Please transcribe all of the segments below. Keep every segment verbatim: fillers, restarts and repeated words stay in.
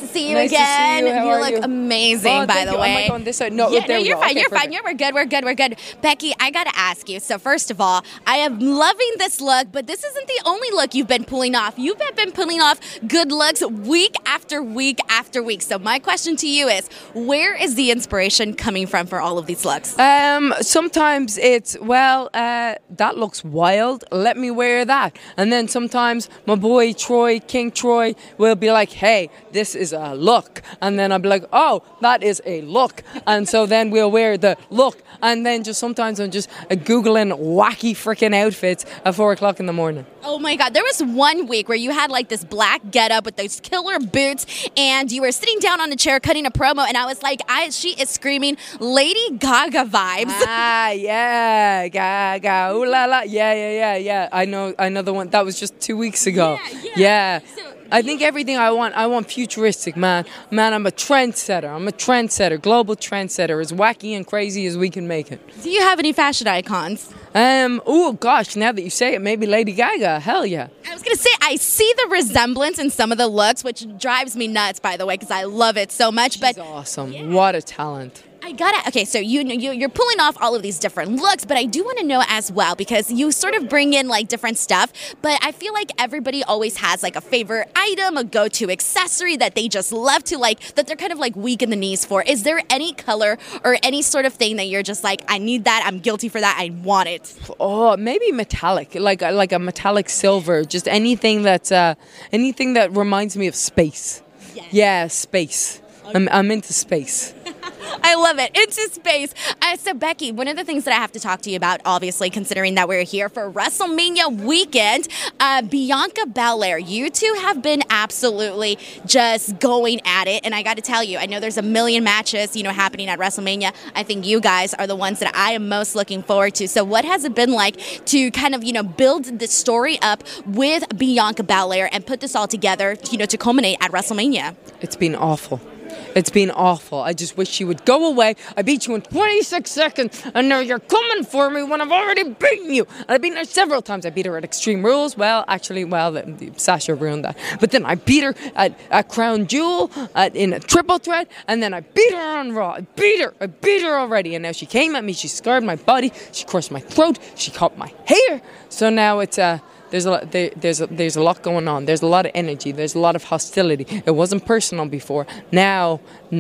see you Nice to see again. you. How are look you? amazing, Oh, by thank the you. Am way. I going this side? No, yeah, there no, we you're go. fine. Okay, you're perfect. fine. You're, we're good. We're good. We're good. Becky, I gotta ask you. So first of all, I am loving this look, but this isn't the only look you've been pulling off. You've been pulling off good looks week after week after week. So my question to you is, where is the inspiration coming from for all of these looks? Um, sometimes it's, well, uh, that looks wild. Let me wear that. And then sometimes my boy Troy, King Troy, will be like, hey, this is a look. And then I'll be like, oh, that is a look. And so then we'll wear the look. And then just sometimes I'm just uh, Googling wacky freaking outfits at four o'clock in the morning. Oh my God, there was one week where you had like this black getup with those killer boots and you were sitting down on a chair cutting a promo and I was like, I she is screaming Lady Gaga vibes. Ah, yeah, Gaga, ooh la la, yeah, yeah, yeah, yeah. I know, I know the one, that was just two weeks ago. Yeah, yeah. Yeah. So, I think everything I want, I want futuristic, man. Man, I'm a trendsetter. I'm a trendsetter, global trendsetter, as wacky and crazy as we can make it. do you have any fashion icons? Um, oh gosh, now that you say it, maybe Lady Gaga, hell yeah. I was going to say, I see the resemblance in some of the looks, which drives me nuts, by the way, because I love it so much. She's but awesome. Yeah. What a talent. I gotta, okay, so you, you, you're pulling off all of these different looks, but I do want to know as well, because you sort of bring in like different stuff, but I feel like everybody always has like a favorite item, a go-to accessory that they just love to like, that they're kind of like weak in the knees for. Is there any color or any sort of thing that you're just like, I need that, I'm guilty for that, I want it? Oh, maybe metallic, like a, like a metallic silver, just anything that's, uh, anything that reminds me of space. Yes. Yeah, space. I'm, I'm into space. I love it. Into space. Uh, so, Becky, one of the things that I have to talk to you about, obviously, considering that we're here for WrestleMania weekend, uh, Bianca Belair, you two have been absolutely just going at it. And I got to tell you, I know there's a million matches, you know, happening at WrestleMania. I think you guys are the ones that I am most looking forward to. So, what has it been like to kind of, you know, build the story up with Bianca Belair and put this all together, you know, to culminate at WrestleMania? It's been awful. It's been awful. I just wish she would go away. I beat you in twenty-six seconds, and now you're coming for me when I've already beaten you. And I've beaten her several times. I beat her at Extreme Rules. Well, actually, well, the, the, Sasha ruined that. But then I beat her at, at Crown Jewel at, in a triple threat, and then I beat her on Raw. I beat her. I beat her already. And now she came at me. She scarred my body. She crushed my throat. She cut my hair. So now it's a... Uh, There's a, lot, there, there's, a, there's a lot going on. There's a lot of energy. There's a lot of hostility. It wasn't personal before. Now,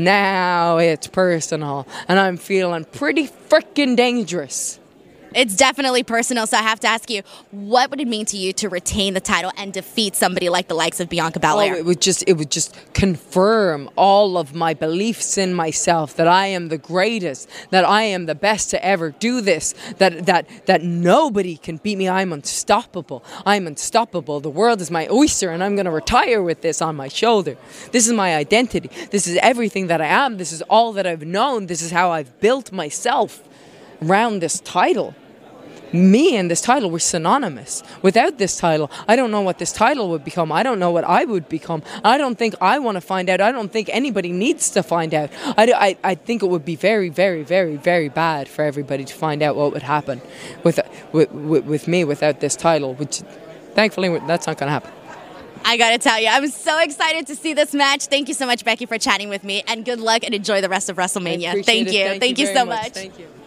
now it's personal. And I'm feeling pretty freaking dangerous. It's definitely personal, so I have to ask you, what would it mean to you to retain the title and defeat somebody like the likes of Bianca Belair? Oh, it would just it would just confirm all of my beliefs in myself, that I am the greatest, that I am the best to ever do this, that that that nobody can beat me. I'm unstoppable. I'm unstoppable. The world is my oyster, and I'm going to retire with this on my shoulder. This is my identity. This is everything that I am. This is all that I've known. This is how I've built myself around this title. Me and this title were synonymous. Without this title, I don't know what this title would become. I don't know what I would become. I don't think I want to find out. I don't think anybody needs to find out. I, I, I think it would be very, very, very, very bad for everybody to find out what would happen with, with, with, with me without this title, which thankfully that's not going to happen. I gotta tell you, I'm so excited to see this match. Thank you so much, Becky, for chatting with me, and good luck and enjoy the rest of WrestleMania. Thank it. you. Thank, Thank you, you very so much. much. Thank you.